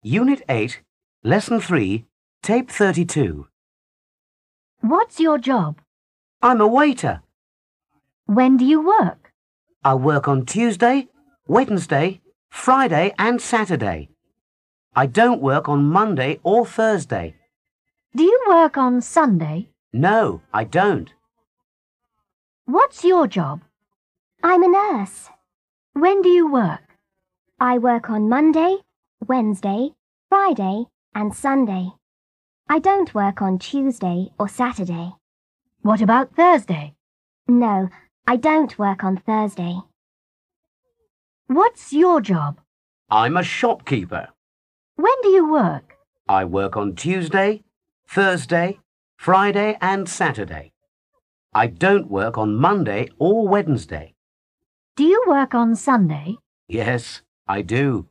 Unit 8, Lesson 3, Tape 32. What's your job? I'm a waiter. When do you work? I work on Tuesday, Wednesday, Friday and Saturday. I don't work on Monday or Thursday. Do you work on Sunday? No, I don't. What's your job? I'm a nurse. When do you work? I work on Monday, Wednesday, Friday and Sunday. I don't work on Tuesday or Saturday. What about Thursday? No, I don't work on Thursday. What's your job? I'm a shopkeeper. When do you work? I work on Tuesday, Thursday, Friday and Saturday. I don't work on Monday or Wednesday. Do you work on Sunday? Yes, I do.